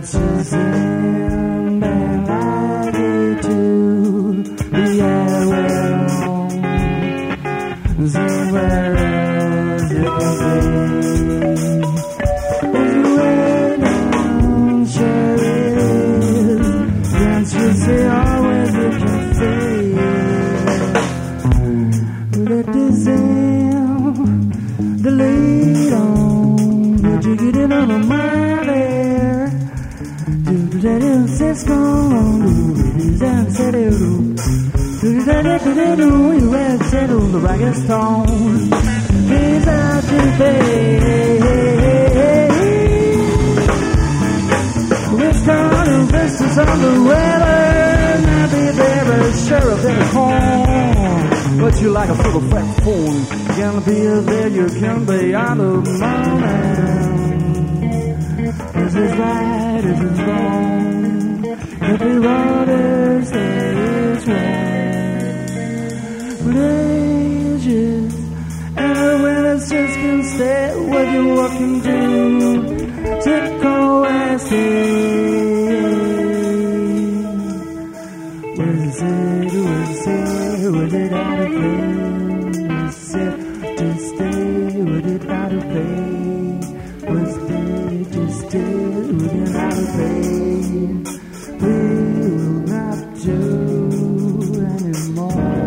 in and likely to be well. Somewhere else you can be. If you wait and sure is, can't you say always you can say? Let this in, the lead on, but you get it on my there. Do that in Cisco, do that said it. Do that do you red settle the ragged stone. These are today. Wisconsin investors on the weather. Now be there, sheriff in the corn. But you like a full of fat phone. Can be there, you can be on the morning. Is this right, is this wrong? Every water says wrong. Ages, and when it's just can stay what you walking to west. What did I play? Said to stay, what did I play? Was there to stay, what did I play? Will not do anymore.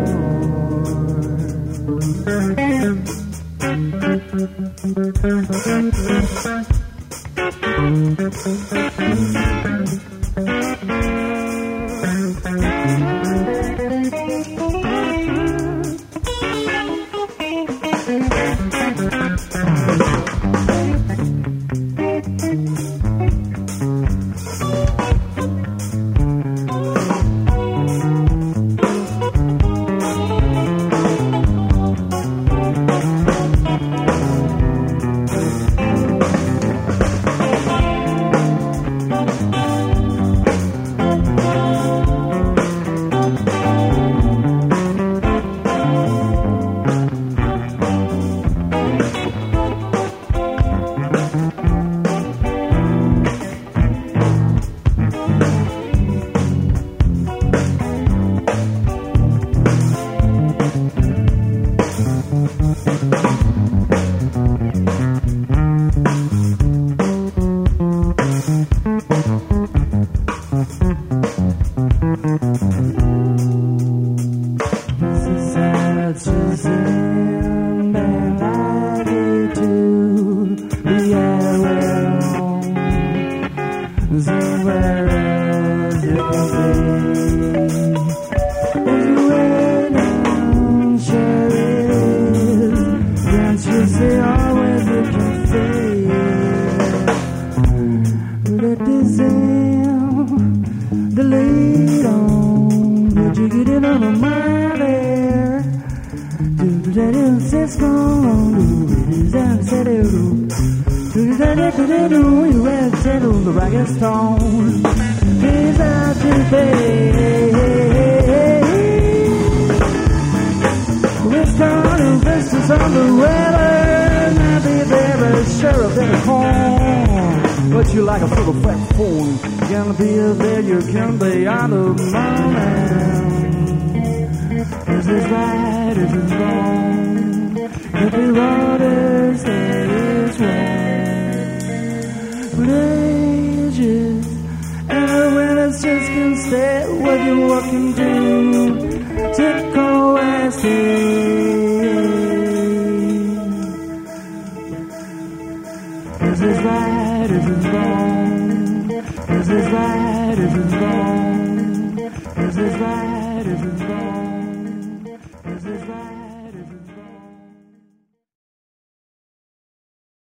What you walking to West.